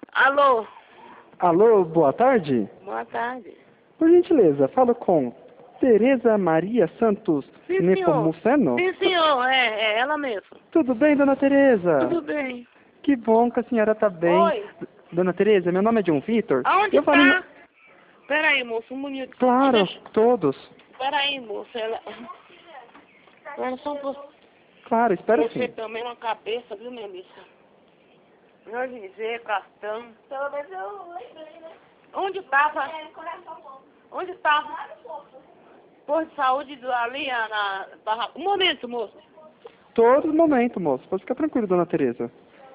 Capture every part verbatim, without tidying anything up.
Alô? Alô, boa tarde. Boa tarde. Por gentileza, falo com Tereza Maria Santos Sim, senhor. Nepomuceno? Sim, senhor. É, é ela mesmo. Tudo bem, dona Tereza? Tudo bem. Que bom que a senhora está bem. Oi. Dona Tereza, meu nome é John Vitor. Aonde Eu tá? falei... Peraí, moço, um minuto. Claro, Deixa- todos. Peraí, moço. Ela... Ela só por... Claro, espero Você sim. também na cabeça, viu, Melissa? Meu dizer, cartão. Pelo menos eu lembrei, né? Onde tava? É, no coração bom. Onde tava? Lá no posto. Posto de saúde do- ali na... na barra... Um momento, moço. Todo momento, moço. Pode ficar tranquilo, dona Tereza.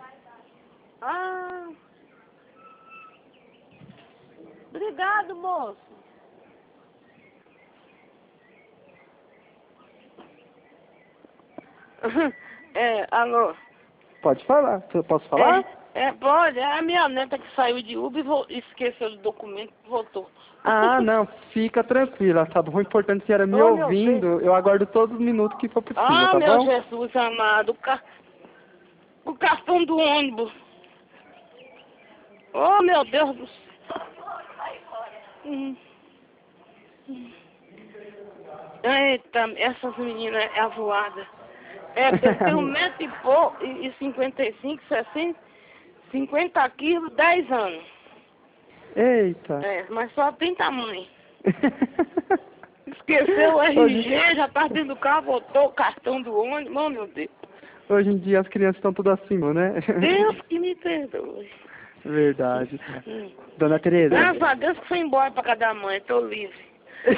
Ah. Obrigado, moço. É, alô? Pode falar. Eu posso falar? É, é, pode. É a minha neta que saiu de Uber e vo- esqueceu do documento e voltou. Ah, não. Fica tranquila, tá bom? O importante é a senhora me Oh, meu ouvindo. Eu aguardo todos os minutos que for possível, Ah, tá meu bom? Jesus amado. O, ca... o cartão do ônibus. Oh, meu Deus do céu. Hum. Hum. Eita, essas meninas é avoada. É, eu tenho um metro e pouco, e cinquenta e cinco, sessenta, cinquenta quilos, dez anos. Eita. É, mas só tem tamanho. Esqueceu o R G, Hoje- já tá dentro do carro, botou o cartão do ônibus. Oh, meu Deus. Hoje em dia as crianças estão tudo acima, né? Deus que me perdoe. Verdade. Hum. Dona Tereza. Graças a Deus que foi embora pra casa da mãe, tô livre.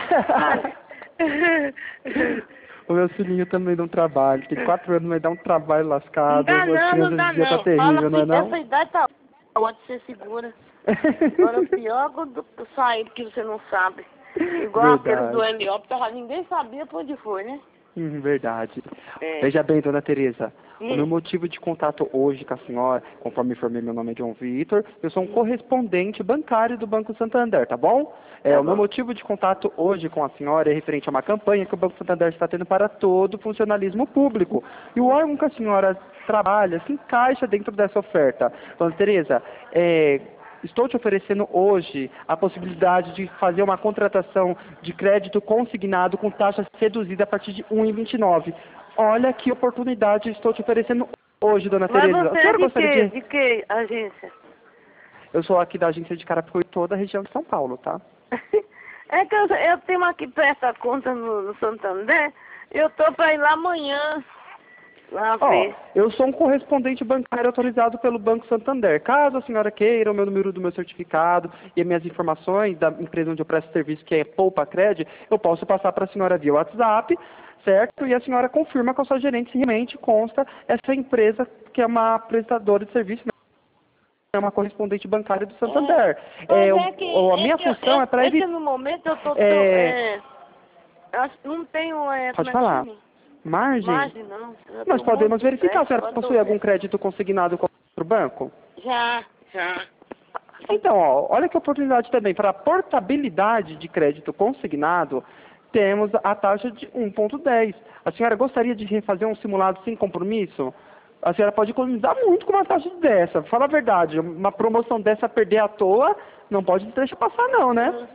O meu filhinho também não trabalha. Tem quatro anos, mas dá um trabalho Não lascado. dá As não, não crianças dá hoje em dia não. tá terrível, Fala não é assim, não? essa idade tá pode ser segura. Agora o pior é do sair que você não sabe. Igual aquele Verdade. do helióptero, ninguém sabia pra onde foi, né? Hum, verdade. É. Veja bem, dona Tereza, Hum. o meu motivo de contato hoje com a senhora, conforme informei, meu nome é John Vitor, eu sou um correspondente bancário do Banco Santander, tá bom? É, Tá o meu bom. motivo de contato hoje com a senhora é referente a uma campanha que o Banco Santander está tendo para todo o funcionalismo público. E o órgão que a senhora trabalha se encaixa dentro dessa oferta. Dona Tereza, é, estou te oferecendo hoje a possibilidade de fazer uma contratação de crédito consignado com taxa reduzida a partir de um vírgula vinte e nove. Olha que oportunidade estou te oferecendo hoje, dona Mas Tereza. A você é senhora de gostaria que, de... de que agência? Eu sou aqui da agência de Carapicuí, toda a região de São Paulo, tá? É que eu, eu tenho aqui perto a conta no, no Santander, eu tô pra ir lá amanhã, lá Ó, ver. eu sou um correspondente bancário autorizado pelo Banco Santander. Caso a senhora queira o meu número do meu certificado e as minhas informações da empresa onde eu presto serviço, que é Poupa Cred, eu posso passar para a senhora via WhatsApp, certo? E a senhora confirma com a sua gerente se realmente consta essa empresa que é uma prestadora de serviço, né? É uma correspondente bancária do Santander. Mas É, é o- que, o- a é minha que, eu- função eu- é para é que evitar... no momento eu tô tão, É, é, acho que não tenho, é, como pode é que falar. chama? Margem? Margem não. Eu Nós tenho um podemos monte de verificar. A crédito, senhora agora eu tô possui algum vendo. crédito consignado com o banco? Já, já. Então, ó, olha que oportunidade também. Para a portabilidade de crédito consignado, temos a taxa de um vírgula dez. A senhora gostaria de refazer um simulado sem compromisso? A senhora pode economizar muito com uma taxa dessa. Fala a verdade, uma promoção dessa perder à toa, não pode deixar passar não, né?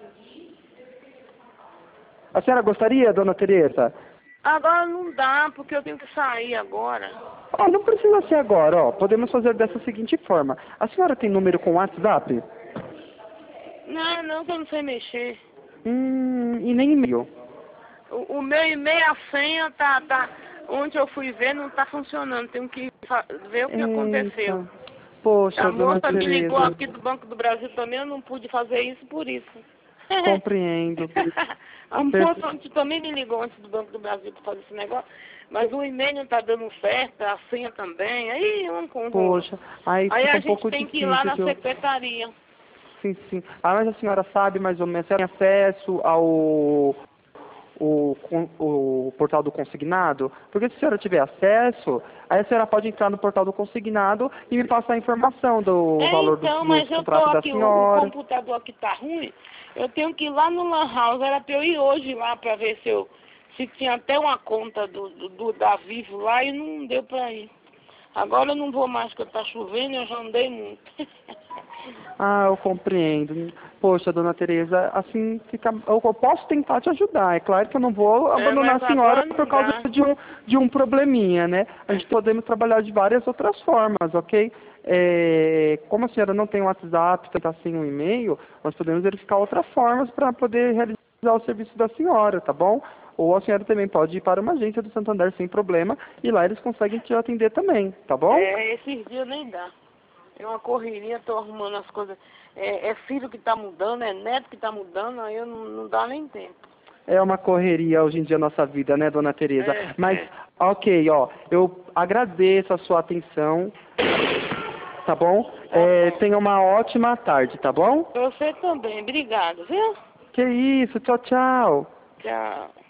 A senhora gostaria, dona Tereza? Agora não dá, porque eu tenho que sair agora. Ó, não precisa ser agora, ó. Podemos fazer dessa seguinte forma. A senhora tem número com WhatsApp? Não, não, que eu não sei mexer. Hum, e nem e-mail. O, o meu e-mail, a senha, tá, tá. Onde eu fui ver não tá funcionando. Tenho que fa- ver o que aconteceu. Eita. Poxa, A dona moça me ligou Tereza. aqui do Banco do Brasil também, eu não pude fazer isso por isso. Compreendo. A moça ontem também me ligou antes do Banco do Brasil para fazer esse negócio, mas o e-mail não tá dando certo, a senha também, aí um com Poxa, aí, Aí fica a um gente pouco tem que ir difícil lá na de eu... secretaria. Sim, sim. Ah, mas a senhora sabe mais ou menos, se ela tem acesso ao o, con- o portal do consignado? Porque se a senhora tiver acesso, aí a senhora pode entrar no portal do consignado e me passar a informação do É, valor do, então, do mas eu tô contrato da aqui, o, o senhora. computador aqui tá ruim, eu tenho que ir lá no Lan House, era pra eu ir hoje lá pra ver se eu, se tinha até uma conta do, do, do da Vivo lá e não deu pra ir. Agora eu não vou mais porque tá chovendo e eu já andei muito. Ah, eu compreendo. Poxa, dona Tereza, assim, fica... eu eu posso tentar te ajudar. É claro que eu não vou É, abandonar mas a senhora agora não por causa dá. de um, de um probleminha, né? A gente podemos trabalhar de várias outras formas, ok? É, como a senhora não tem um WhatsApp, está sem um e-mail, nós podemos verificar outras formas para poder realizar o serviço da senhora, tá bom? Ou a senhora também pode ir para uma agência do Santander sem problema e lá eles conseguem te atender também, tá bom? É, esses dias nem dá. É uma correria, tô arrumando as coisas. É, é filho que tá mudando, é neto que tá mudando, aí eu não, não dá nem tempo. É uma correria hoje em dia a nossa vida, né, dona Tereza? É, Mas, é. ok, ó, eu agradeço a sua atenção, tá bom? Tá É, bom. tenha uma ótima tarde, tá bom? Você também, obrigado, viu? Que isso, tchau, tchau. Tchau.